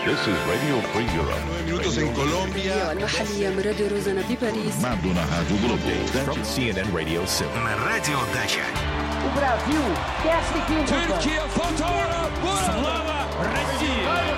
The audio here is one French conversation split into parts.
This is Radio Free Europe. 9 minutos en Colombia. المحلية من راديو روزانا بباريس. From CNN Radio 7. На радио Дача. O Brasil quer seguir Türkiye fotoğrafı. Slava Россия.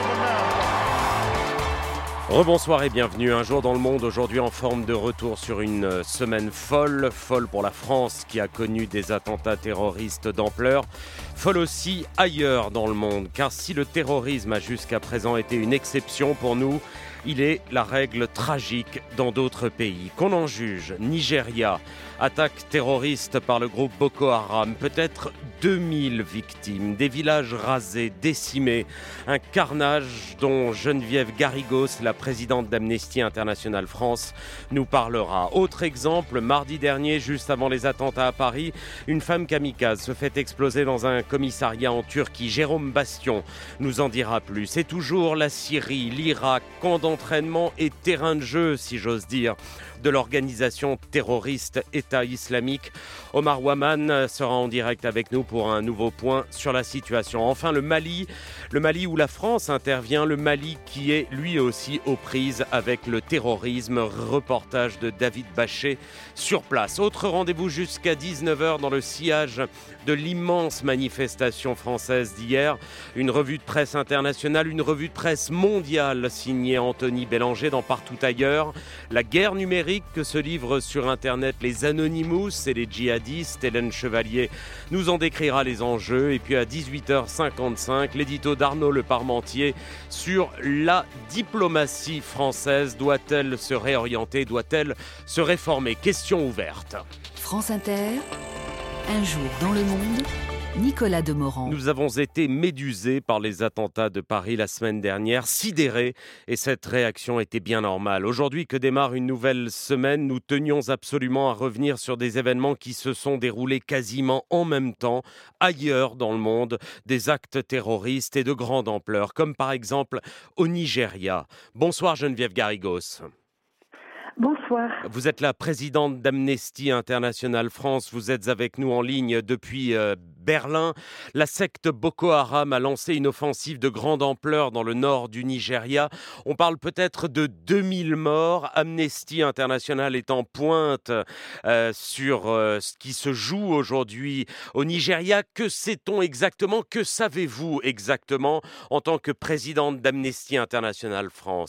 Rebonsoir et bienvenue. Un jour dans le monde, aujourd'hui en forme de retour sur une semaine folle. Folle pour la France qui a connu des attentats terroristes d'ampleur. Folle aussi ailleurs dans le monde. Car si le terrorisme a jusqu'à présent été une exception pour nous, il est la règle tragique dans d'autres pays. Qu'on en juge, Nigeria, attaque terroriste par le groupe Boko Haram, peut-être 2000 victimes, des villages rasés, décimés, un carnage dont Geneviève Garrigos, la présidente d'Amnesty International France, nous parlera. Autre exemple, mardi dernier, juste avant les attentats à Paris, une femme kamikaze se fait exploser dans un commissariat en Turquie. Jérôme Bastion nous en dira plus. Et toujours la Syrie, l'Irak, camp d'entraînement et terrain de jeu, si j'ose dire, de l'organisation terroriste État islamique. Omar Ouaman sera en direct avec nous pour un nouveau point sur la situation. Enfin, le Mali où la France intervient, le Mali qui est lui aussi aux prises avec le terrorisme. Reportage de David Bachet sur place. Autre rendez-vous jusqu'à 19h dans le sillage de l'immense manifestation française d'hier. Une revue de presse internationale, une revue de presse mondiale signée Anthony Bélanger dans Partout ailleurs. La guerre numérique que se livrent sur Internet les Anonymous et les djihadistes. Hélène Chevalier nous en décrira les enjeux. Et puis à 18h55, l'édito d'Arnaud Le Parmentier sur la diplomatie française. Doit-elle se réorienter ? Doit-elle se réformer ? Question ouverte. France Inter, un jour dans le monde, Nicolas Demorand. Nous avons été médusés par les attentats de Paris la semaine dernière, sidérés, et cette réaction était bien normale. Aujourd'hui que démarre une nouvelle semaine, nous tenions absolument à revenir sur des événements qui se sont déroulés quasiment en même temps, ailleurs dans le monde, des actes terroristes et de grande ampleur, comme par exemple au Nigeria. Bonsoir Geneviève Garrigos. Bonsoir. Vous êtes la présidente d'Amnesty International France. Vous êtes avec nous en ligne depuis Berlin. La secte Boko Haram a lancé une offensive de grande ampleur dans le nord du Nigeria. On parle peut-être de 2000 morts. Amnesty International est en pointe sur ce qui se joue aujourd'hui au Nigeria. Que sait-on exactement ? Que savez-vous exactement en tant que présidente d'Amnesty International France ?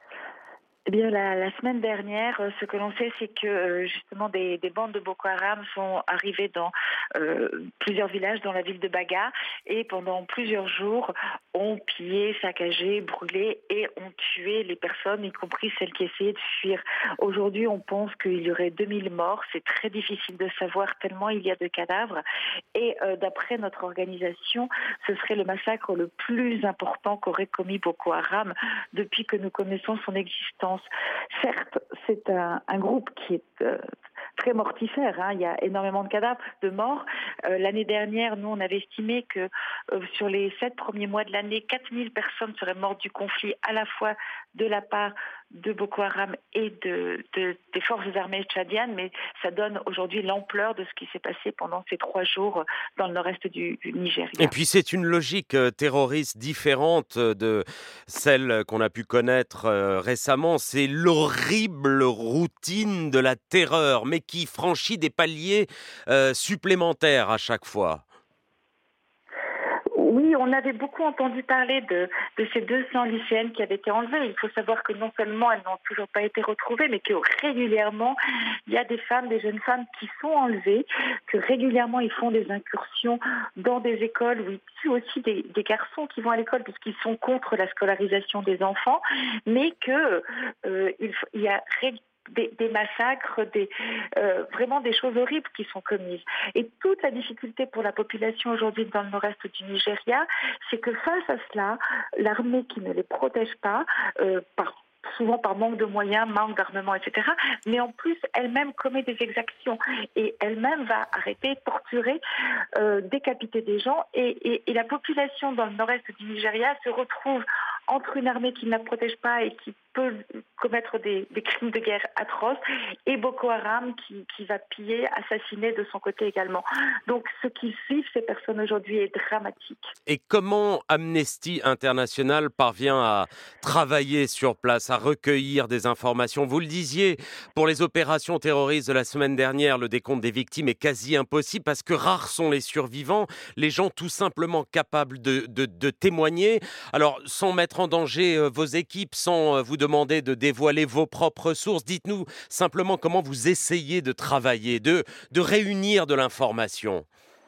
Eh bien, la semaine dernière, ce que l'on sait, c'est que justement des bandes de Boko Haram sont arrivées dans plusieurs villages dans la ville de Baga et pendant plusieurs jours ont pillé, saccagé, brûlé et ont tué les personnes, y compris celles qui essayaient de fuir. Aujourd'hui, on pense qu'il y aurait 2000 morts. C'est très difficile de savoir tellement il y a de cadavres. Et d'après notre organisation, ce serait le massacre le plus important qu'aurait commis Boko Haram depuis que nous connaissons son existence. Certes, c'est un groupe qui est très mortifère, hein. Il y a énormément de cadavres, de morts. L'année dernière, nous, on avait estimé que sur les 7 premiers mois de l'année, 4000 personnes seraient mortes du conflit, à la fois de la part de Boko Haram et des forces armées tchadiennes, mais ça donne aujourd'hui l'ampleur de ce qui s'est passé pendant ces 3 jours dans le nord-est du Nigeria. Et puis c'est une logique terroriste différente de celle qu'on a pu connaître récemment. C'est l'horrible routine de la terreur, mais qui franchit des paliers supplémentaires à chaque fois. Oui, on avait beaucoup entendu parler de ces 200 lycéennes qui avaient été enlevées. Il faut savoir que non seulement elles n'ont toujours pas été retrouvées, mais que régulièrement, il y a des femmes, des jeunes femmes qui sont enlevées, que régulièrement ils font des incursions dans des écoles où ils tuent aussi des garçons qui vont à l'école puisqu'ils sont contre la scolarisation des enfants, mais que il y a des massacres, vraiment des choses horribles qui sont commises. Et toute la difficulté pour la population aujourd'hui dans le nord-est du Nigeria, c'est que face à cela, l'armée qui ne les protège pas, souvent par manque de moyens, manque d'armement, etc. Mais en plus, elle-même commet des exactions et elle-même va arrêter, torturer, décapiter des gens. Et la population dans le nord-est du Nigeria se retrouve entre une armée qui ne la protège pas et qui peut commettre des crimes de guerre atroces, et Boko Haram qui va piller, assassiner de son côté également. Donc ce qui vivent ces personnes aujourd'hui est dramatique. Et comment Amnesty International parvient à travailler sur place, à recueillir des informations? Vous le disiez, pour les opérations terroristes de la semaine dernière, le décompte des victimes est quasi impossible parce que rares sont les survivants, les gens tout simplement capables de témoigner. Alors, sans mettre en danger vos équipes, sans vous demander de dévoiler vos propres sources, dites-nous simplement comment vous essayez de travailler, de réunir de l'information.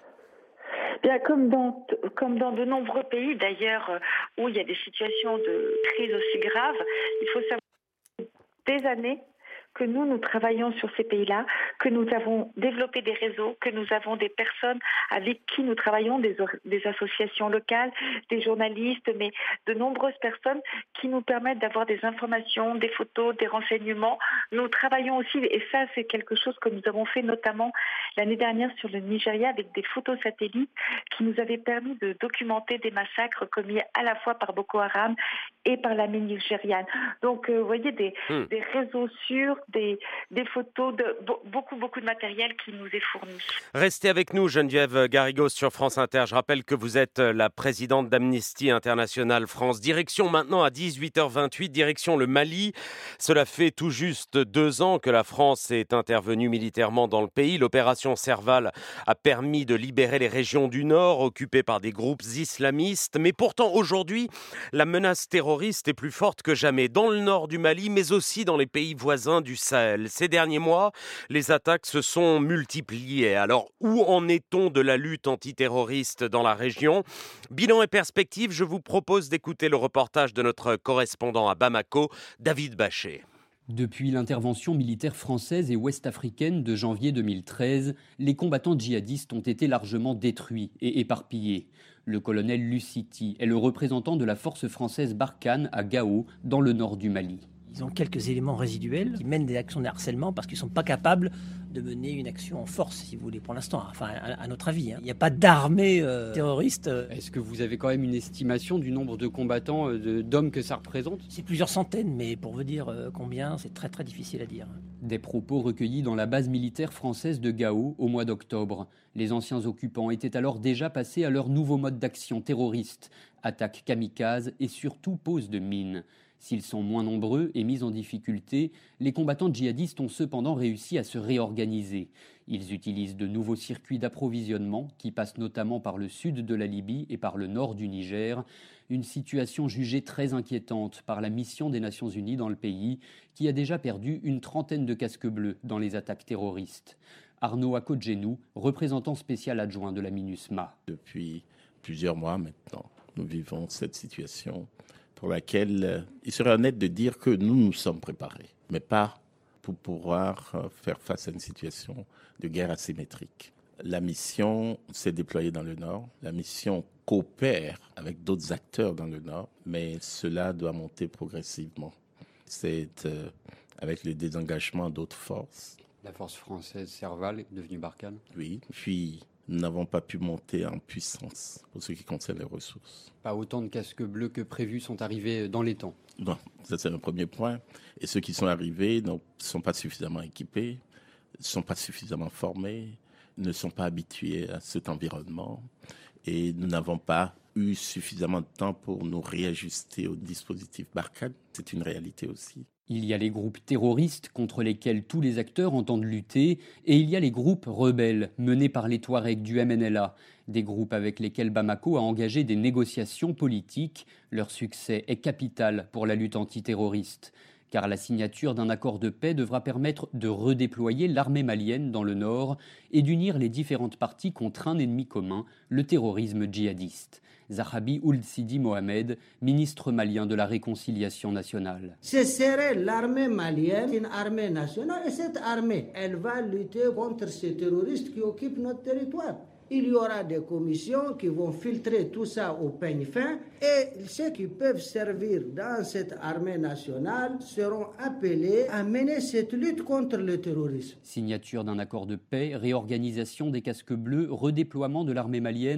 Bien, comme dans de nombreux pays d'ailleurs où il y a des situations de crise aussi graves, il faut savoir des années que nous travaillons sur ces pays-là, que nous avons développé des réseaux, que nous avons des personnes avec qui nous travaillons, des associations locales, des journalistes, mais de nombreuses personnes qui nous permettent d'avoir des informations, des photos, des renseignements. Nous travaillons aussi, et ça c'est quelque chose que nous avons fait notamment l'année dernière sur le Nigeria avec des photos satellites qui nous avaient permis de documenter des massacres commis à la fois par Boko Haram et par l'armée nigériane. Donc vous voyez des réseaux sûrs, des photos, beaucoup de matériel qui nous est fourni. Restez avec nous, Geneviève Garrigos sur France Inter. Je rappelle que vous êtes la présidente d'Amnesty International France. Direction maintenant à 18h28, direction le Mali. Cela fait tout juste 2 ans que la France est intervenue militairement dans le pays. L'opération Serval a permis de libérer les régions du Nord occupées par des groupes islamistes. Mais pourtant, aujourd'hui, la menace terroriste est plus forte que jamais dans le nord du Mali, mais aussi dans les pays voisins du Sahel. Ces derniers mois, les attaques se sont multipliées. Alors, où en est-on de la lutte antiterroriste dans la région? Bilan et perspective, je vous propose d'écouter le reportage de notre correspondant à Bamako, David Bachet. Depuis l'intervention militaire française et ouest-africaine de janvier 2013, les combattants djihadistes ont été largement détruits et éparpillés. Le colonel Luciti est le représentant de la force française Barkhane à Gao, dans le nord du Mali. Ils ont quelques éléments résiduels qui mènent des actions de harcèlement parce qu'ils ne sont pas capables de mener une action en force, si vous voulez, pour l'instant, enfin, à notre avis. Il n'y a pas d'armée terroriste. Est-ce que vous avez quand même une estimation du nombre de combattants, d'hommes que ça représente? C'est plusieurs centaines, mais pour vous dire combien, c'est très très difficile à dire. Des propos recueillis dans la base militaire française de Gao au mois d'octobre. Les anciens occupants étaient alors déjà passés à leur nouveau mode d'action terroriste, attaque kamikaze et surtout pose de mines. S'ils sont moins nombreux et mis en difficulté, les combattants djihadistes ont cependant réussi à se réorganiser. Ils utilisent de nouveaux circuits d'approvisionnement qui passent notamment par le sud de la Libye et par le nord du Niger, une situation jugée très inquiétante par la mission des Nations Unies dans le pays, qui a déjà perdu une trentaine de casques bleus dans les attaques terroristes. Arnaud Akodjenou, représentant spécial adjoint de la MINUSMA. Depuis plusieurs mois maintenant, nous vivons cette situation pour laquelle il serait honnête de dire que nous sommes préparés, mais pas pour pouvoir faire face à une situation de guerre asymétrique. La mission s'est déployée dans le Nord, la mission coopère avec d'autres acteurs dans le Nord, mais cela doit monter progressivement. C'est avec le désengagement d'autres forces. La force française Serval est devenue Barkhane. Oui, puis nous n'avons pas pi monter en puissance pour ce qui concerne les ressources. Pas autant de casques bleus que prévu sont arrivés dans les temps. Non, ça c'est le premier point. Et ceux qui sont arrivés ne sont pas suffisamment équipés, ne sont pas suffisamment formés, ne sont pas habitués à cet environnement. Et nous n'avons pas eu suffisamment de temps pour nous réajuster au dispositif Barkhane. C'est une réalité aussi. Il y a les groupes terroristes contre lesquels tous les acteurs entendent lutter, et il y a les groupes rebelles menés par les Touaregs du MNLA, des groupes avec lesquels Bamako a engagé des négociations politiques. Leur succès est capital pour la lutte antiterroriste, car la signature d'un accord de paix devra permettre de redéployer l'armée malienne dans le nord et d'unir les différentes parties contre un ennemi commun, le terrorisme djihadiste. Zahabi Ould Sidi Mohamed, ministre malien de la Réconciliation nationale. Ce serait l'armée malienne, une armée nationale, et cette armée, elle va lutter contre ces terroristes qui occupent notre territoire. Il y aura des commissions qui vont filtrer tout ça au peigne fin et ceux qui peuvent servir dans cette armée nationale seront appelés à mener cette lutte contre le terrorisme. Signature d'un accord de paix, réorganisation des casques bleus, redéploiement de l'armée malienne,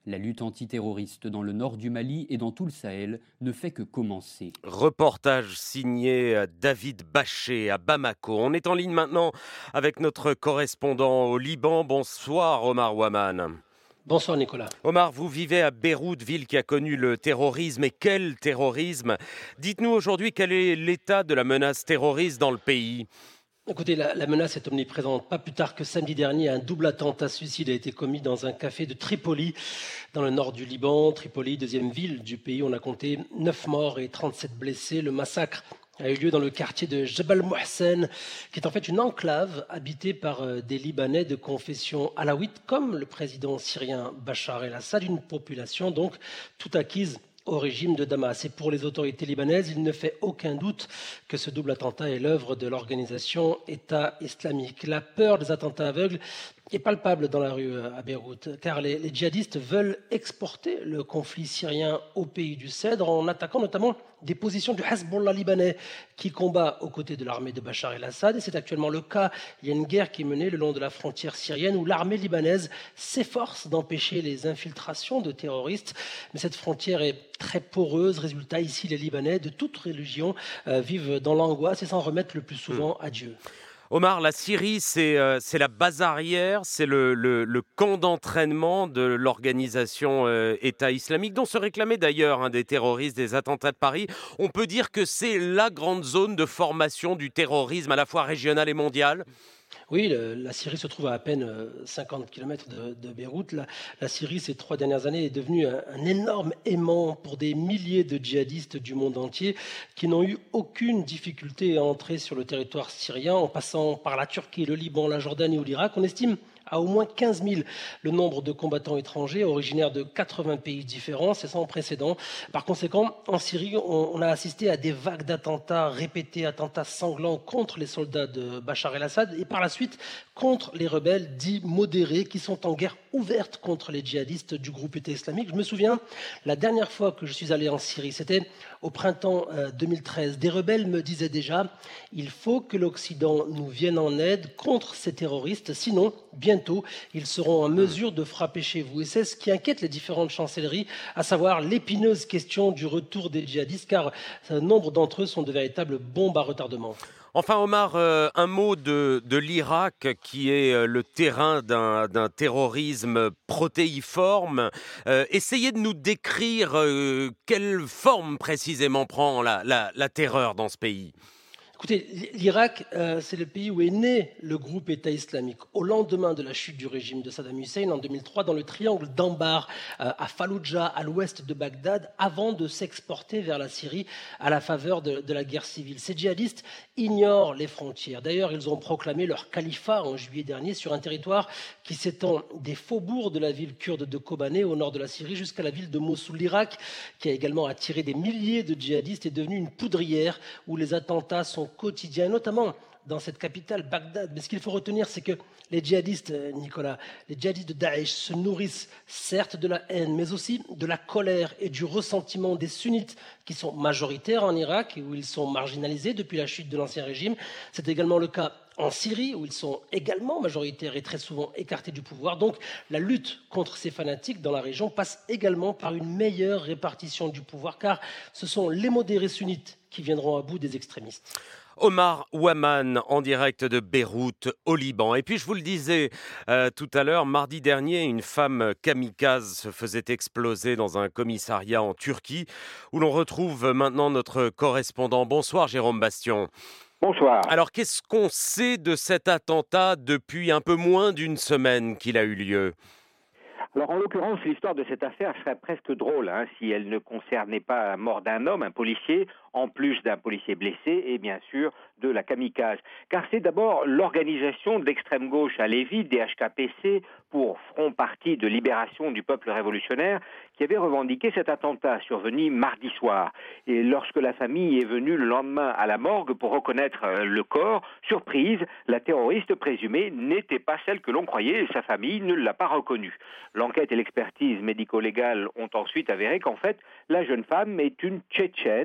La lutte antiterroriste dans le nord du Mali et dans tout le Sahel ne fait que commencer. Reportage signé David Baché à Bamako. On est en ligne maintenant avec notre correspondant au Liban. Bonsoir Omar Ouaman. Bonsoir Nicolas. Omar, vous vivez à Beyrouth, ville qui a connu le terrorisme. Et quel terrorisme! Dites-nous aujourd'hui quel est l'état de la menace terroriste dans le pays. Écoutez, la menace est omniprésente. Pas plus tard que samedi dernier, un double attentat suicide a été commis dans un café de Tripoli, dans le nord du Liban. Tripoli, deuxième ville du pays, on a compté 9 morts et 37 blessés. Le massacre a eu lieu dans le quartier de Jebel Mohsen, qui est en fait une enclave habitée par des Libanais de confession alawite, comme le président syrien Bachar el-Assad, une population donc tout acquise au régime de Damas. Et pour les autorités libanaises, il ne fait aucun doute que ce double attentat est l'œuvre de l'organisation État islamique. La peur des attentats aveugles est palpable dans la rue à Beyrouth, car les djihadistes veulent exporter le conflit syrien au pays du Cèdre en attaquant notamment des positions du Hezbollah libanais qui combat aux côtés de l'armée de Bachar el-Assad. Et c'est actuellement le cas. Il y a une guerre qui est menée le long de la frontière syrienne où l'armée libanaise s'efforce d'empêcher les infiltrations de terroristes. Mais cette frontière est très poreuse. Résultat, ici, les Libanais de toute religion vivent dans l'angoisse et s'en remettent le plus souvent à Dieu. Omar, la Syrie, c'est la base arrière, c'est le camp d'entraînement de l'organisation État islamique, dont se réclamaient d'ailleurs des terroristes des attentats de Paris. On peut dire que c'est la grande zone de formation du terrorisme à la fois régional et mondial. Oui, la Syrie se trouve à peine 50 km de Beyrouth. La Syrie, ces 3 dernières années, est devenue un énorme aimant pour des milliers de djihadistes du monde entier qui n'ont eu aucune difficulté à entrer sur le territoire syrien en passant par la Turquie, le Liban, la Jordanie ou l'Irak. On estime à au moins 15 000 le nombre de combattants étrangers originaires de 80 pays différents. C'est sans précédent. Par conséquent, en Syrie, on a assisté à des vagues d'attentats répétés, attentats sanglants contre les soldats de Bachar el-Assad et par la suite contre les rebelles dits modérés qui sont en guerre ouverte contre les djihadistes du groupe État islamique. Je me souviens, la dernière fois que je suis allé en Syrie, c'était au printemps 2013. Des rebelles me disaient déjà « Il faut que l'Occident nous vienne en aide contre ces terroristes, sinon, bientôt, ils seront en mesure de frapper chez vous. » Et c'est ce qui inquiète les différentes chancelleries, à savoir l'épineuse question du retour des djihadistes, car nombre d'entre eux sont de véritables bombes à retardement. Enfin, Omar, un mot de l'Irak qui est le terrain d'un terrorisme protéiforme. Essayez de nous décrire quelle forme précisément prend la terreur dans ce pays. Écoutez, l'Irak, c'est le pays où est né le groupe État islamique. Au lendemain de la chute du régime de Saddam Hussein en 2003, dans le triangle d'Anbar, à Fallujah, à l'ouest de Bagdad, avant de s'exporter vers la Syrie à la faveur de la guerre civile. Ces djihadistes ignorent les frontières. D'ailleurs, ils ont proclamé leur califat en juillet dernier sur un territoire qui s'étend des faubourgs de la ville kurde de Kobané, au nord de la Syrie, jusqu'à la ville de Mossoul. L'Irak, qui a également attiré des milliers de djihadistes, est devenu une poudrière où les attentats sont quotidiens, notamment dans cette capitale, Bagdad. Mais ce qu'il faut retenir, c'est que les djihadistes, Nicolas, les djihadistes de Daesh se nourrissent certes de la haine, mais aussi de la colère et du ressentiment des sunnites qui sont majoritaires en Irak et où ils sont marginalisés depuis la chute de l'ancien régime. C'est également le cas en Syrie, où ils sont également majoritaires et très souvent écartés du pouvoir. Donc, la lutte contre ces fanatiques dans la région passe également par une meilleure répartition du pouvoir, car ce sont les modérés sunnites qui viendront à bout des extrémistes. Omar Ouaman, en direct de Beyrouth, au Liban. Et puis, je vous le disais tout à l'heure, mardi dernier, une femme kamikaze se faisait exploser dans un commissariat en Turquie, où l'on retrouve maintenant notre correspondant. Bonsoir, Jérôme Bastion. Bonsoir. Alors, qu'est-ce qu'on sait de cet attentat depuis un peu moins d'une semaine qu'il a eu lieu ? Alors, en l'occurrence, l'histoire de cette affaire serait presque drôle si elle ne concernait pas la mort d'un homme, un policier, en plus d'un policier blessé et bien sûr de la kamikaze. Car c'est d'abord l'organisation de l'extrême gauche à Lévis, DHKPC, pour Front Parti de Libération du Peuple Révolutionnaire, qui avait revendiqué cet attentat survenu mardi soir. Et lorsque la famille est venue le lendemain à la morgue pour reconnaître le corps, surprise, la terroriste présumée n'était pas celle que l'on croyait et sa famille ne l'a pas reconnue. L'enquête et l'expertise médico-légale ont ensuite avéré qu'en fait, la jeune femme est une Tchétchène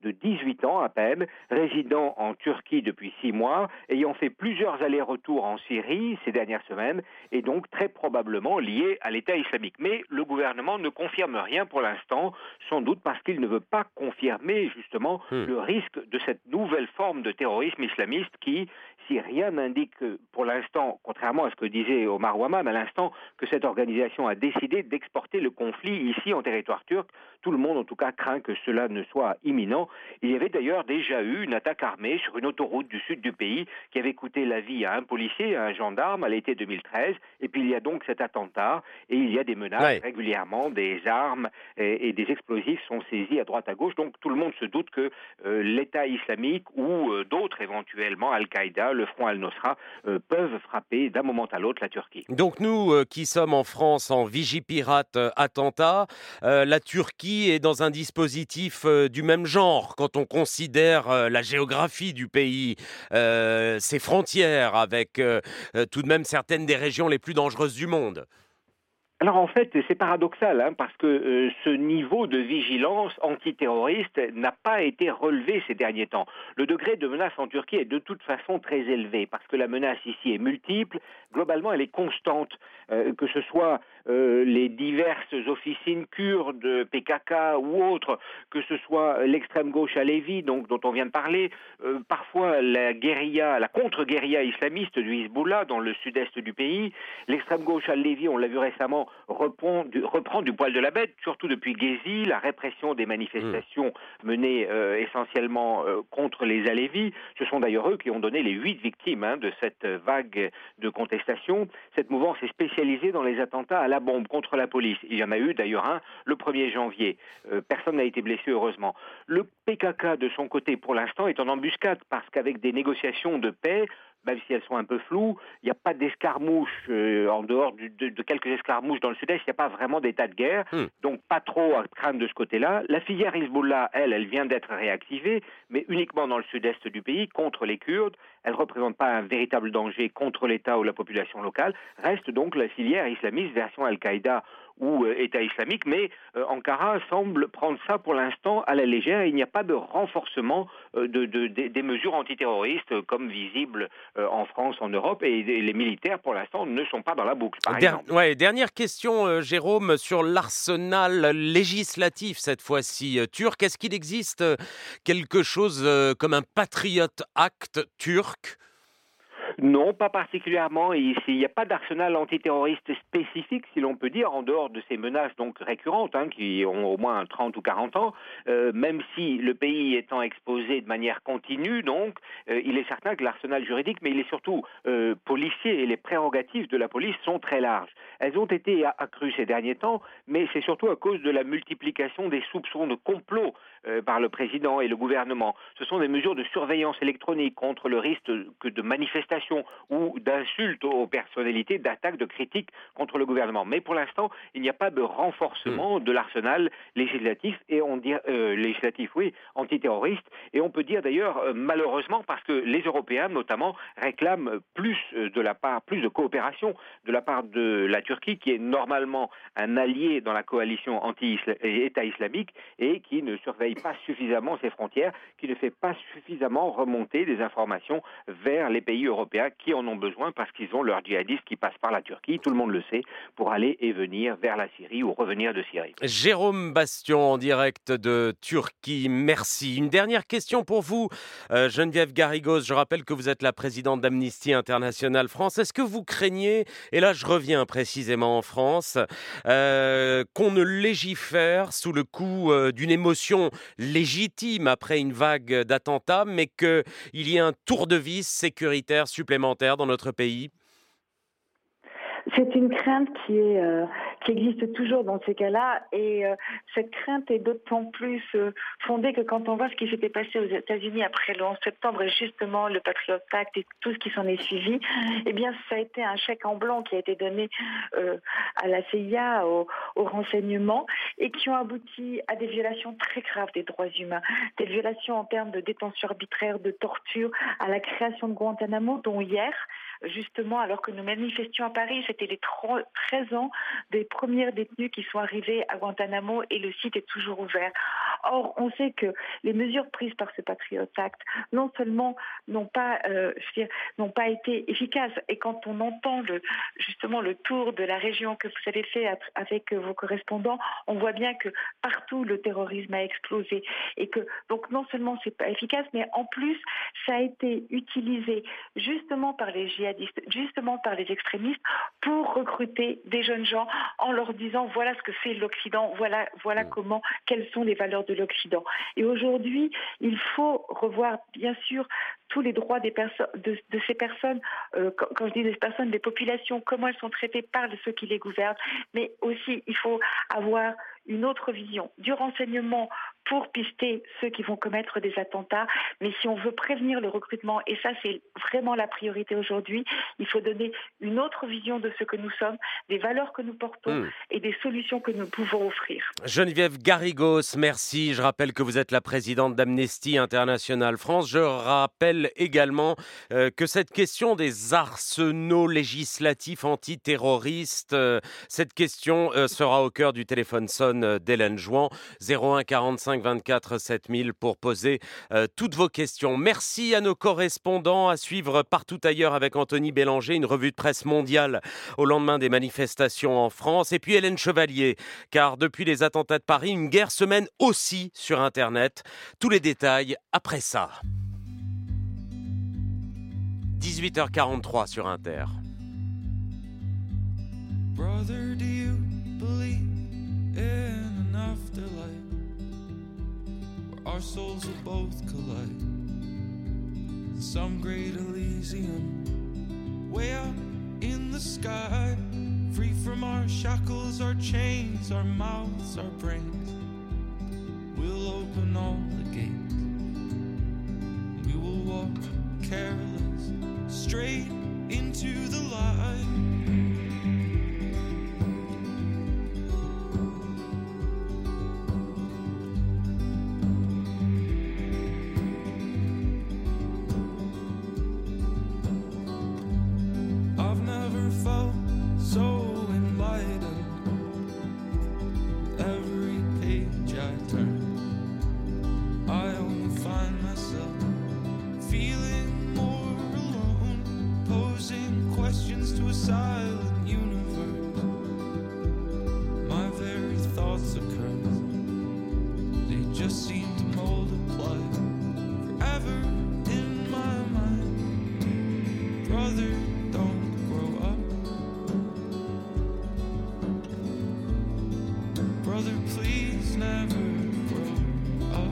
de 18 ans à peine, résidant en Turquie depuis 6 mois, ayant fait plusieurs allers-retours en Syrie ces dernières semaines, et donc très probablement lié à l'État islamique. Mais le gouvernement ne confirme rien pour l'instant, sans doute parce qu'il ne veut pas confirmer justement le risque de cette nouvelle forme de terrorisme islamiste qui, si rien n'indique pour l'instant, contrairement à ce que disait Omar Ouamam à l'instant, que cette organisation a décidé d'exporter le conflit ici en territoire turc, tout le monde en tout cas craint que cela ne soit imminent. Il y avait d'ailleurs déjà eu une attaque armée sur une autoroute du sud du pays qui avait coûté la vie à un policier, à un gendarme à l'été 2013, et puis il y a donc cet attentat, et il y a des menaces régulièrement, des armes et des explosifs sont saisis à droite à gauche, donc tout le monde se doute que l'État islamique ou d'autres éventuellement, Al-Qaïda, le Front Al-Nosra, peuvent frapper d'un moment à l'autre la Turquie. Donc nous qui sommes en France en Vigipirate attentat, la Turquie est dans un dispositif du même genre quand on considère la géographie du pays, ses frontières avec tout de même certaines des régions les plus dangereuses du monde. Alors en fait, c'est paradoxal, parce que ce niveau de vigilance antiterroriste n'a pas été relevé ces derniers temps. Le degré de menace en Turquie est de toute façon très élevé, parce que la menace ici est multiple. Globalement, elle est constante, que ce soit les diverses officines kurdes, PKK ou autres, que ce soit l'extrême gauche Alevi, donc dont on vient de parler, parfois la guérilla, la contre-guérilla islamiste du Hezbollah dans le sud-est du pays, l'extrême gauche Alevi, on l'a vu récemment, reprend du poil de la bête, surtout depuis Gezi, la répression des manifestations menées essentiellement contre les Alevis. Ce sont d'ailleurs eux qui ont donné les 8 victimes de cette vague de contestation. Cette mouvance est spécialisée dans les attentats à la bombe contre la police. Il y en a eu d'ailleurs un le 1er janvier. Personne n'a été blessé heureusement. Le PKK de son côté pour l'instant est en embuscade parce qu'avec des négociations de paix, même si elles sont un peu floues, il n'y a pas d'escarmouches, en dehors de quelques escarmouches dans le sud-est, il n'y a pas vraiment d'état de guerre, donc pas trop à craindre de ce côté-là. La filière Hezbollah, elle vient d'être réactivée, mais uniquement dans le sud-est du pays, contre les Kurdes. Elle ne représente pas un véritable danger contre l'État ou la population locale. Reste donc la filière islamiste version Al-Qaïda ou État islamique, mais Ankara semble prendre ça pour l'instant à la légère et il n'y a pas de renforcement des mesures antiterroristes comme visible en France, en Europe, et les militaires pour l'instant ne sont pas dans la boucle, par exemple. Dernière question, Jérôme, sur l'arsenal législatif cette fois-ci turc. Est-ce qu'il existe quelque chose comme un Patriot Act turc ? Non, pas particulièrement. Ici, il n'y a pas d'arsenal antiterroriste spécifique, si l'on peut dire, en dehors de ces menaces donc récurrentes, qui ont au moins 30 ou 40 ans. Même si le pays étant exposé de manière continue, donc, il est certain que l'arsenal juridique, mais il est surtout policier, et les prérogatives de la police sont très larges. Elles ont été accrues ces derniers temps, mais c'est surtout à cause de la multiplication des soupçons de complot par le président et le gouvernement. Ce sont des mesures de surveillance électronique contre le risque de manifestations ou d'insultes aux personnalités, d'attaques, de critiques contre le gouvernement. Mais pour l'instant, il n'y a pas de renforcement de l'arsenal législatif et antiterroriste. Et on peut dire d'ailleurs, malheureusement, parce que les Européens notamment réclament plus de coopération de la part de la Turquie, qui est normalement un allié dans la coalition anti-État islamique et qui ne surveille pas suffisamment ses frontières, qui ne fait pas suffisamment remonter des informations vers les pays européens qui en ont besoin parce qu'ils ont leurs djihadistes qui passent par la Turquie, tout le monde le sait, pour aller et venir vers la Syrie ou revenir de Syrie. Jérôme Bastion en direct de Turquie, merci. Une dernière question pour vous, Geneviève Garrigos. Je rappelle que vous êtes la présidente d'Amnesty International France. Est-ce que vous craignez, et là je reviens précisément en France, qu'on ne légifère sous le coup d'une émotion légitime après une vague d'attentats, mais qu'il y ait un tour de vis sécuritaire supplémentaire dans notre pays ? C'est une crainte qui existe toujours dans ces cas-là, et cette crainte est d'autant plus fondée que quand on voit ce qui s'était passé aux États-Unis après le 11 septembre et justement le Patriot Act et tout ce qui s'en est suivi, eh bien ça a été un chèque en blanc qui a été donné à la CIA, aux renseignements, et qui ont abouti à des violations très graves des droits humains, des violations en termes de détention arbitraire, de torture, à la création de Guantanamo, dont hier, justement, alors que nous manifestions à Paris, c'était les 13 ans des premières détenues qui sont arrivées à Guantanamo et le site est toujours ouvert. Or, on sait que les mesures prises par ce Patriot Act, non seulement n'ont pas été efficaces, et quand on entend justement le tour de la région que vous avez fait avec vos correspondants, on voit bien que partout le terrorisme a explosé, et que donc non seulement c'est pas efficace, mais en plus ça a été utilisé justement par les djihadistes, justement par les extrémistes, pour recruter des jeunes gens en leur disant voilà ce que fait l'Occident, voilà quelles sont les valeurs de l'Occident. Et aujourd'hui, il faut revoir bien sûr tous les droits de ces personnes, quand je dis des personnes, des populations, comment elles sont traitées par ceux qui les gouvernent, mais aussi il faut avoir une autre vision du renseignement pour pister ceux qui vont commettre des attentats. Mais si on veut prévenir le recrutement, et ça c'est vraiment la priorité aujourd'hui, il faut donner une autre vision de ce que nous sommes, des valeurs que nous portons et des solutions que nous pouvons offrir. Geneviève Garrigos, merci. Je rappelle que vous êtes la présidente d'Amnesty International France. Je rappelle également que cette question des arsenaux législatifs antiterroristes, cette question sera au cœur du téléphone sonne d'Hélène Jouan, 01 45 24 7000 pour poser toutes vos questions. Merci à nos correspondants. À suivre partout ailleurs avec Anthony Bélanger, une revue de presse mondiale au lendemain des manifestations en France. Et puis Hélène Chevalier, car depuis les attentats de Paris, une guerre se mène aussi sur Internet. Tous les détails après ça. 18h43 sur Inter. Brother, do you believe in an afterlife where our souls will both collide in some great Elysium way up in the sky, free from our shackles, our chains, our mouths, our brains? We'll open all the gates, we will walk careless straight into the light. So enlightened, every page I turn, I only find myself feeling more alone, posing questions to a silent universe. My very thoughts occur, they just seem to multiply forever in my mind. Brother, don't grow up. Brother, please never grow up.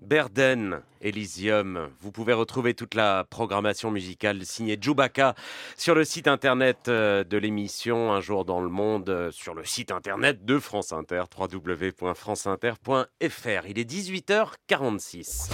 Berden, Elysium. Vous pouvez retrouver toute la programmation musicale signée Chewbacca sur le site internet de l'émission Un jour dans le monde, sur le site internet de France Inter, www.franceinter.fr. Il est 18h46.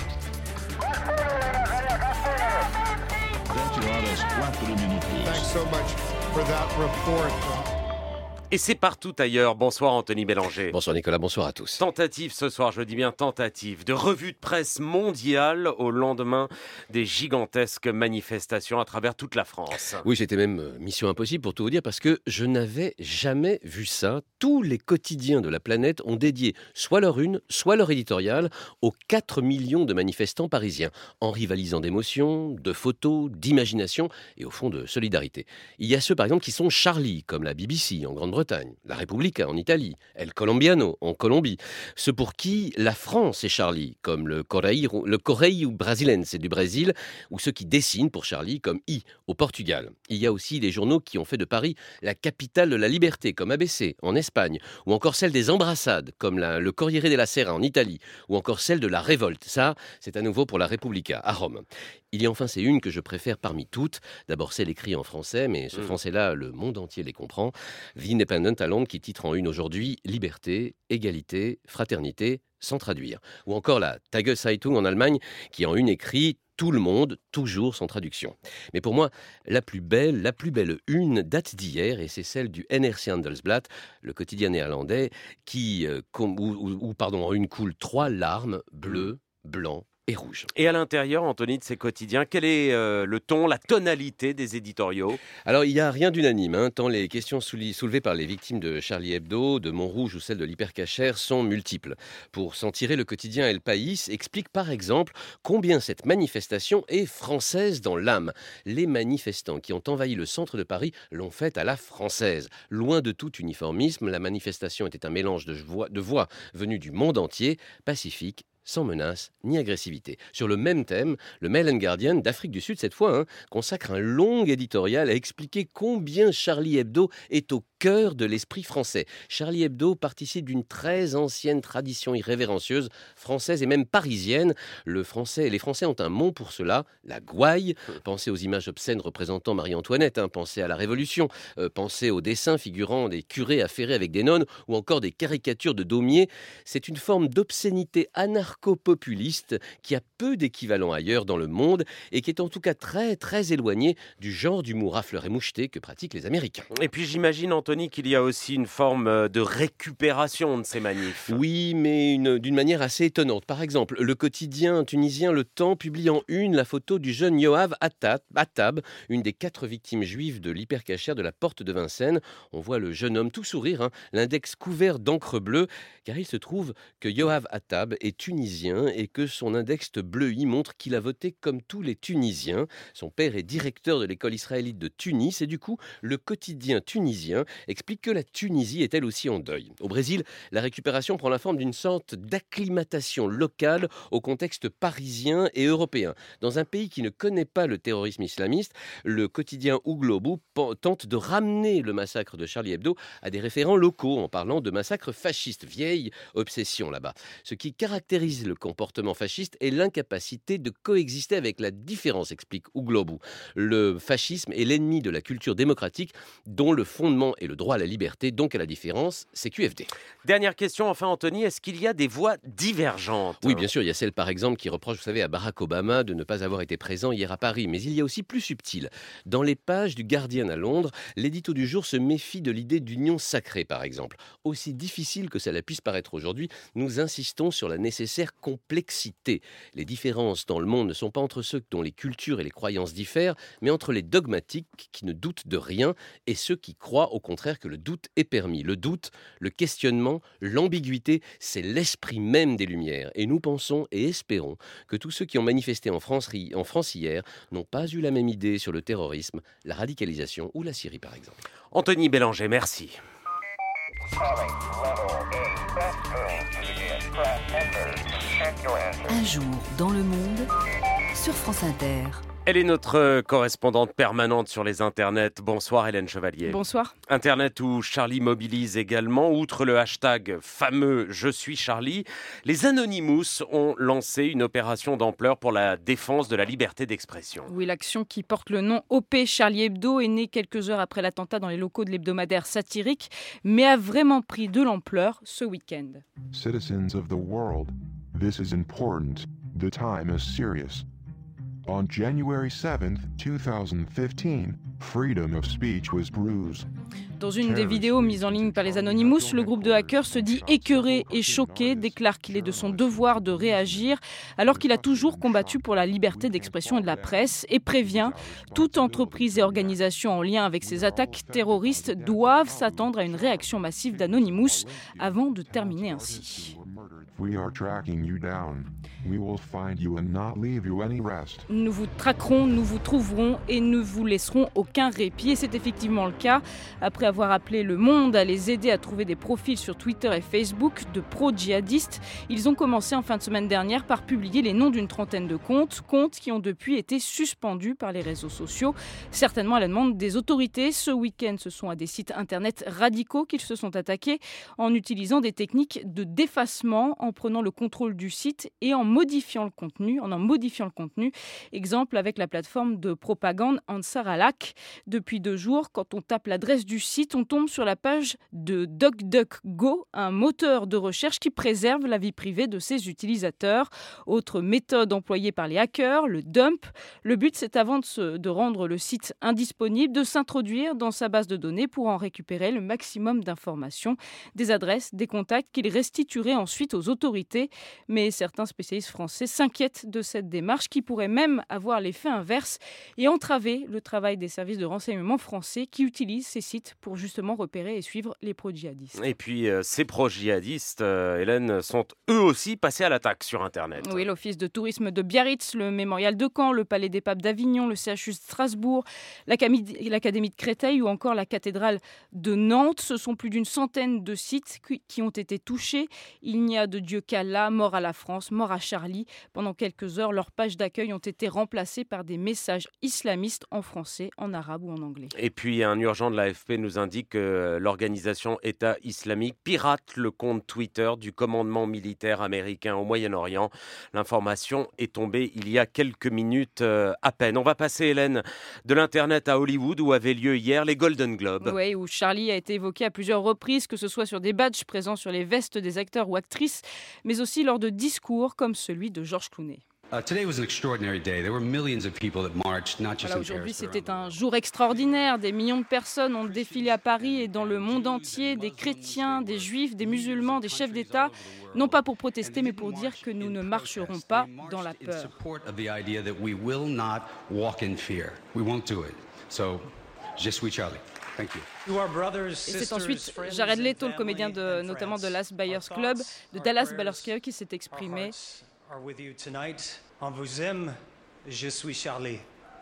Thanks so much for that report. Et c'est partout ailleurs. Bonsoir Anthony Bélanger. Bonsoir Nicolas, bonsoir à tous. Tentative ce soir, je dis bien tentative, de revue de presse mondiale au lendemain des gigantesques manifestations à travers toute la France. Oui, c'était même mission impossible pour tout vous dire parce que je n'avais jamais vu ça. Tous les quotidiens de la planète ont dédié soit leur une, soit leur éditorial aux 4 millions de manifestants parisiens, en rivalisant d'émotions, de photos, d'imagination et au fond de solidarité. Il y a ceux par exemple qui sont Charlie, comme la BBC en Grande-Bretagne, la Repubblica en Italie, El Colombiano en Colombie. Ceux pour qui la France est Charlie, comme le Correio Brasilense du Brésil, ou ceux qui dessinent pour Charlie, comme I au Portugal. Il y a aussi des journaux qui ont fait de Paris la capitale de la liberté, comme ABC en Espagne, ou encore celle des embrassades, comme le Corriere della Sera en Italie, ou encore celle de la révolte. Ça, c'est à nouveau pour la Repubblica à Rome. Il y a enfin ces unes que je préfère parmi toutes. D'abord celle écrite en français, mais ce français-là, le monde entier les comprend. The Independent à Londres qui titre en une aujourd'hui « Liberté, égalité, fraternité » sans traduire. Ou encore la Tageszeitung en Allemagne qui en une écrit « Tout le monde, toujours sans traduction ». Mais pour moi, la plus belle une date d'hier et c'est celle du NRC Handelsblad, le quotidien néerlandais, où en une coule 3 larmes, bleu, blanc, et rouge. Et à l'intérieur, Anthony, de ces quotidiens, quel est le ton, la tonalité des éditoriaux ? Alors, il n'y a rien d'unanime, tant les questions soulevées par les victimes de Charlie Hebdo, de Montrouge ou celles de l'Hypercacher sont multiples. Pour s'en tirer, le quotidien El País explique par exemple combien cette manifestation est française dans l'âme. Les manifestants qui ont envahi le centre de Paris l'ont faite à la française. Loin de tout uniformisme, la manifestation était un mélange de voix venues du monde entier, pacifique, sans menace ni agressivité. Sur le même thème, le Mail and Guardian d'Afrique du Sud, cette fois, consacre un long éditorial à expliquer combien Charlie Hebdo est au cœur de l'esprit français. Charlie Hebdo participe d'une très ancienne tradition irrévérencieuse, française et même parisienne. Les Français ont un mot pour cela, la gouaille. Pensez aux images obscènes représentant Marie-Antoinette, pensez à la Révolution, pensez aux dessins figurant des curés affairés avec des nonnes ou encore des caricatures de Daumier. C'est une forme d'obscénité anarcho-populiste qui a peu d'équivalent ailleurs dans le monde et qui est en tout cas très très éloignée du genre d'humour à fleurs et moucheté que pratiquent les Américains. Et puis j'imagine, Anthony, qu'il y a aussi une forme de récupération de ces manifs. Oui, mais d'une manière assez étonnante. Par exemple, le quotidien tunisien Le Temps publie en une la photo du jeune Yoav Attab, une des 4 victimes juives de l'Hypercacher de la Porte de Vincennes. On voit le jeune homme tout sourire, l'index couvert d'encre bleue, car il se trouve que Yoav Attab est tunisien et que son index bleui montre qu'il a voté comme tous les Tunisiens. Son père est directeur de l'école israélite de Tunis et du coup, le quotidien tunisien explique que la Tunisie est elle aussi en deuil. Au Brésil, la récupération prend la forme d'une sorte d'acclimatation locale au contexte parisien et européen. Dans un pays qui ne connaît pas le terrorisme islamiste, le quotidien O Globo tente de ramener le massacre de Charlie Hebdo à des référents locaux en parlant de massacre fasciste, vieille obsession là-bas. Ce qui caractérise le comportement fasciste est l'incapacité de coexister avec la différence, explique O Globo. Le fascisme est l'ennemi de la culture démocratique dont le fondement est le droit à la liberté, donc à la différence, c'est QFD. Dernière question, enfin Anthony, est-ce qu'il y a des voix divergentes ? Oui, bien sûr, il y a celle par exemple qui reproche, vous savez, à Barack Obama de ne pas avoir été présent hier à Paris, mais il y a aussi plus subtil. Dans les pages du Guardian à Londres, l'édito du jour se méfie de l'idée d'union sacrée, par exemple. Aussi difficile que cela puisse paraître aujourd'hui, nous insistons sur la nécessaire complexité. Les différences dans le monde ne sont pas entre ceux dont les cultures et les croyances diffèrent, mais entre les dogmatiques qui ne doutent de rien et ceux qui croient au contraire que le doute est permis. Le doute, le questionnement, l'ambiguïté, c'est l'esprit même des Lumières. Et nous pensons et espérons que tous ceux qui ont manifesté en France hier n'ont pas eu la même idée sur le terrorisme, la radicalisation ou la Syrie par exemple. Anthony Bélanger, merci. Un jour dans le monde sur France Inter. Elle est notre correspondante permanente sur les internets. Bonsoir Hélène Chevalier. Bonsoir. Internet où Charlie mobilise également. Outre le hashtag fameux « Je suis Charlie », les Anonymous ont lancé une opération d'ampleur pour la défense de la liberté d'expression. Oui, l'action qui porte le nom OP Charlie Hebdo est née quelques heures après l'attentat dans les locaux de l'hebdomadaire satirique, mais a vraiment pris de l'ampleur ce week-end. Citizens of the world, this is important. The time is serious. On January 7th, 2015, freedom of speech was bruised. Dans une des vidéos mises en ligne par les Anonymous, le groupe de hackers se dit écœuré et choqué, déclare qu'il est de son devoir de réagir, alors qu'il a toujours combattu pour la liberté d'expression et de la presse, et prévient toute entreprise et organisation en lien avec ces attaques terroristes doivent s'attendre à une réaction massive d'Anonymous avant de terminer ainsi. Nous vous traquerons, nous vous trouverons et ne vous laisserons aucun répit. Et c'est effectivement le cas. Après avoir appelé le monde à les aider à trouver des profils sur Twitter et Facebook de pro-djihadistes, ils ont commencé en fin de semaine dernière par publier les noms d'une trentaine de comptes qui ont depuis été suspendus par les réseaux sociaux, certainement à la demande des autorités. Ce week-end, ce sont à des sites internet radicaux qu'ils se sont attaqués en utilisant des techniques de défacement, en prenant le contrôle du site et en modifiant le contenu. Exemple avec la plateforme de propagande Ansar al-Haq. Depuis 2 jours, quand on tape l'adresse du site, on tombe sur la page de DuckDuckGo, un moteur de recherche qui préserve la vie privée de ses utilisateurs. Autre méthode employée par les hackers, le dump. Le but, c'est avant de rendre le site indisponible, de s'introduire dans sa base de données pour en récupérer le maximum d'informations, des adresses, des contacts qu'il restituerait ensuite aux autorités. Mais certains spécialistes français s'inquiètent de cette démarche qui pourrait même avoir l'effet inverse et entraver le travail des services de renseignement français qui utilisent ces sites pour justement repérer et suivre les pro-djihadistes. Et puis ces pro-djihadistes, Hélène, sont eux aussi passés à l'attaque sur Internet. Oui, l'Office de tourisme de Biarritz, le Mémorial de Caen, le Palais des Papes d'Avignon, le CHU de Strasbourg, l'Académie de Créteil ou encore la cathédrale de Nantes. Ce sont plus d'une centaine de sites qui ont été touchés. Il n'y a de Dieu qu'Allah, mort à la France, mort à Charlie. Pendant quelques heures, leurs pages d'accueil ont été remplacées par des messages islamistes en français, en arabe ou en anglais. Et puis un urgent de l'AFP nous indique que l'organisation État islamique pirate le compte Twitter du commandement militaire américain au Moyen-Orient. L'information est tombée il y a quelques minutes à peine. On va passer, Hélène, de l'Internet à Hollywood où avaient lieu hier les Golden Globes. Oui, où Charlie a été évoqué à plusieurs reprises, que ce soit sur des badges présents sur les vestes des acteurs ou actrices, mais aussi lors de discours comme celui de George Clooney. Aujourd'hui, c'était un jour extraordinaire. Des millions de personnes ont défilé à Paris et dans le monde entier, des chrétiens, des juifs, des musulmans, des chefs d'État, non pas pour protester, mais pour dire que nous ne marcherons pas dans la peur. Je suis Charlie. Thank you. Et c'est ensuite Jared Leto, le comédien notamment de Dallas Buyers Club, qui s'est exprimé. On vous aime, je suis Charlie.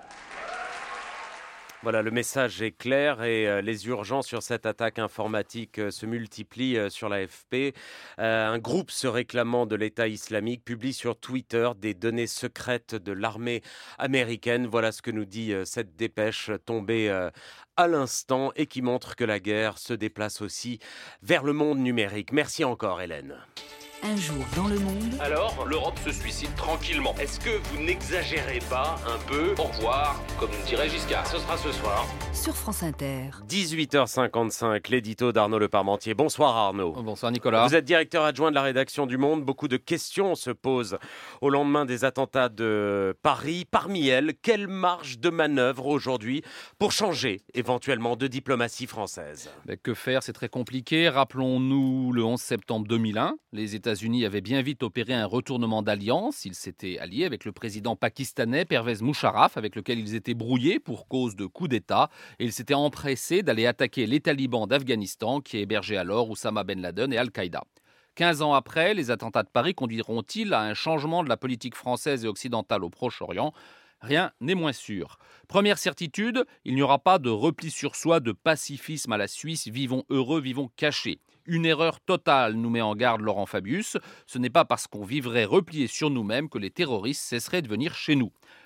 Voilà, le message est clair et les urgences sur cette attaque informatique se multiplient sur l'AFP. Un groupe se réclamant de l'État islamique publie sur Twitter des données secrètes de l'armée américaine. Voilà ce que nous dit cette dépêche tombée à l'instant et qui montre que la guerre se déplace aussi vers le monde numérique. Merci encore, Hélène. Un jour dans le monde. Alors, l'Europe se suicide tranquillement. Est-ce que vous n'exagérez pas un peu? Au revoir, comme dirait Giscard. Ce sera ce soir. Sur France Inter. 18h55, l'édito d'Arnaud Le Parmentier. Bonsoir Arnaud. Bonsoir Nicolas. Vous êtes directeur adjoint de la rédaction du Monde. Beaucoup de questions se posent au lendemain des attentats de Paris. Parmi elles, quelle marge de manœuvre aujourd'hui pour changer éventuellement de diplomatie française? Que faire? C'est très compliqué. Rappelons-nous le 11 septembre 2001. Les États-Unis avaient bien vite opéré un retournement d'alliance. Ils s'étaient alliés avec le président pakistanais Pervez Musharraf, avec lequel ils étaient brouillés pour cause de coup d'État. Et ils s'étaient empressés d'aller attaquer les talibans d'Afghanistan, qui hébergeaient alors Oussama Ben Laden et Al-Qaïda. 15 ans après, les attentats de Paris conduiront-ils à un changement de la politique française et occidentale au Proche-Orient ? Rien n'est moins sûr. Première certitude, il n'y aura pas de repli sur soi, de pacifisme à la Suisse. Vivons heureux, vivons cachés. Une erreur totale, nous met en garde Laurent Fabius. Ce n'est pas parce qu'on vivrait replié sur nous-mêmes que les terroristes cesseraient de venir chez nous.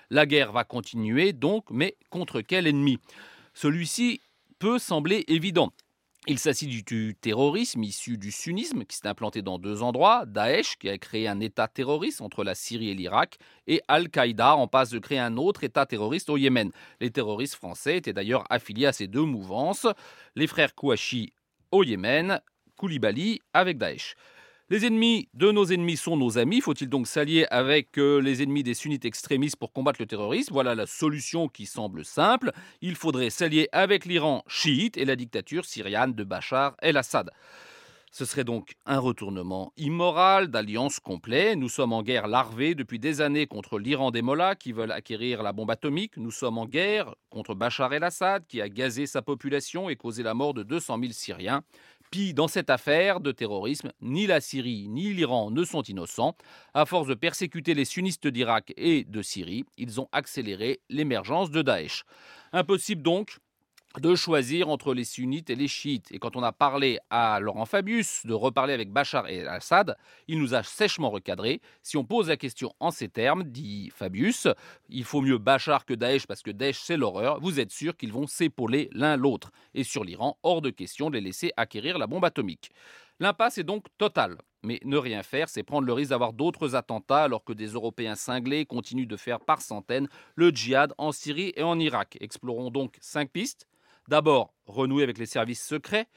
La guerre va continuer donc, mais contre quel ennemi ? Celui-ci peut sembler évident. Il s'agit du terrorisme issu du sunnisme qui s'est implanté dans 2 endroits, Daesh qui a créé un État terroriste entre la Syrie et l'Irak et Al-Qaïda en passe de créer un autre État terroriste au Yémen. Les terroristes français étaient d'ailleurs affiliés à ces 2 mouvances, les frères Kouachi au Yémen, Koulibaly avec Daesh. Les ennemis de nos ennemis sont nos amis. Faut-il donc s'allier avec les ennemis des sunnites extrémistes pour combattre le terrorisme ? Voilà la solution qui semble simple. Il faudrait s'allier avec l'Iran chiite et la dictature syriane de Bachar el-Assad. Ce serait donc un retournement immoral, d'alliance complet. Nous sommes en guerre larvée depuis des années contre l'Iran des mollahs qui veulent acquérir la bombe atomique. Nous sommes en guerre contre Bachar el-Assad qui a gazé sa population et causé la mort de 200 000 Syriens. Puis, dans cette affaire de terrorisme, ni la Syrie ni l'Iran ne sont innocents. À force de persécuter les sunnistes d'Irak et de Syrie, ils ont accéléré l'émergence de Daesh. Impossible donc de choisir entre les sunnites et les chiites. Et quand on a parlé à Laurent Fabius de reparler avec Bachar el-Assad, il nous a sèchement recadré. Si on pose la question en ces termes, dit Fabius, il faut mieux Bachar que Daesh parce que Daesh c'est l'horreur, vous êtes sûr qu'ils vont s'épauler l'un l'autre. Et sur l'Iran, hors de question de les laisser acquérir la bombe atomique. L'impasse est donc totale. Mais ne rien faire, c'est prendre le risque d'avoir d'autres attentats alors que des Européens cinglés continuent de faire par centaines le djihad en Syrie et en Irak. Explorons donc 5 pistes. D'abord, renouer avec les services secrets,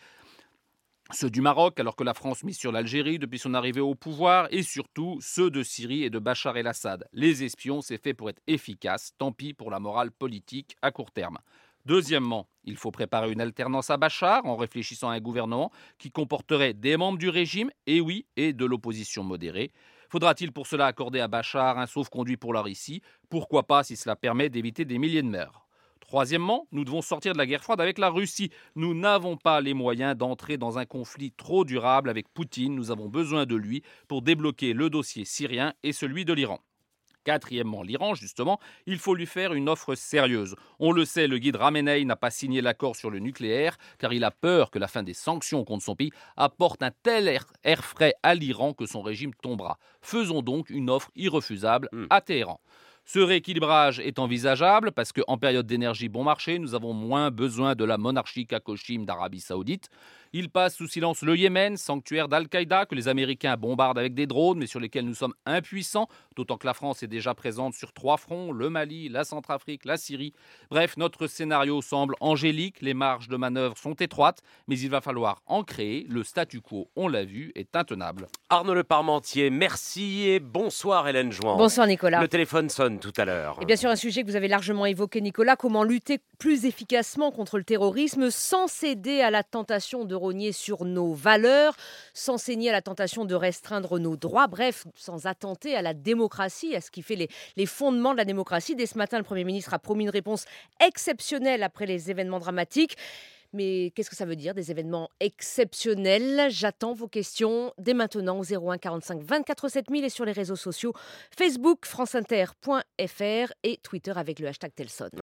ceux du Maroc, alors que la France mise sur l'Algérie depuis son arrivée au pouvoir, et surtout ceux de Syrie et de Bachar el-Assad. Les espions, c'est fait pour être efficace, tant pis pour la morale politique à court terme. Deuxièmement, il faut préparer une alternance à Bachar en réfléchissant à un gouvernement qui comporterait des membres du régime, et oui, et de l'opposition modérée. Faudra-t-il pour cela accorder à Bachar un sauf-conduit pour la Russie ? Pourquoi pas si cela permet d'éviter des milliers de morts ? Troisièmement, nous devons sortir de la guerre froide avec la Russie. Nous n'avons pas les moyens d'entrer dans un conflit trop durable avec Poutine. Nous avons besoin de lui pour débloquer le dossier syrien et celui de l'Iran. Quatrièmement, l'Iran, justement, il faut lui faire une offre sérieuse. On le sait, le guide Ramenei n'a pas signé l'accord sur le nucléaire car il a peur que la fin des sanctions contre son pays apporte un tel air frais à l'Iran que son régime tombera. Faisons donc une offre irrefusable à Téhéran. Ce rééquilibrage est envisageable parce qu'en période d'énergie bon marché, nous avons moins besoin de la monarchie kakoshim d'Arabie Saoudite. Il passe sous silence le Yémen, sanctuaire d'Al-Qaïda, que les Américains bombardent avec des drones, mais sur lesquels nous sommes impuissants, d'autant que la France est déjà présente sur 3 fronts, le Mali, la Centrafrique, la Syrie. Bref, notre scénario semble angélique, les marges de manœuvre sont étroites, mais il va falloir en créer. Le statu quo, on l'a vu, est intenable. Arnaud Le Parmentier, merci et bonsoir Hélène Jouan. Bonsoir Nicolas. Le téléphone sonne tout à l'heure. Et bien sûr, un sujet que vous avez largement évoqué Nicolas, comment lutter plus efficacement contre le terrorisme sans céder à la tentation de rogner sur nos valeurs, sans céder à la tentation de restreindre nos droits, bref, sans attenter à la démocratie, à ce qui fait les fondements de la démocratie. Dès ce matin, le Premier ministre a promis une réponse exceptionnelle après les événements dramatiques. Mais qu'est-ce que ça veut dire, des événements exceptionnels ? J'attends vos questions dès maintenant au 01 45 24 7000 et sur les réseaux sociaux Facebook, franceinter.fr et Twitter avec le hashtag Telson.